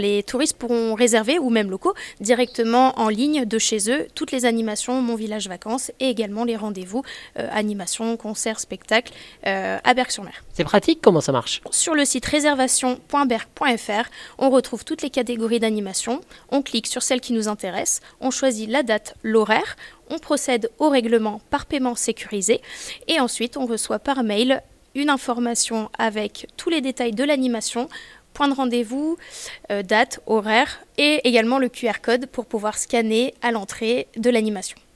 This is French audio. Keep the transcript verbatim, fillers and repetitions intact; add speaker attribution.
Speaker 1: Les touristes pourront réserver, ou même locaux, directement en ligne de chez eux, toutes les animations Mon Village Vacances et également les rendez-vous euh, animations, concerts, spectacles euh, à Berck-sur-Mer.
Speaker 2: C'est pratique, comment ça marche?
Speaker 1: Sur le site réservation point berck point f r, on retrouve toutes les catégories d'animation, on clique sur celle qui nous intéresse, on choisit la date, l'horaire, on procède au règlement par paiement sécurisé et ensuite on reçoit par mail une information avec tous les détails de l'animation, point de rendez-vous, euh, date, horaire et également le Q R code pour pouvoir scanner à l'entrée de l'animation.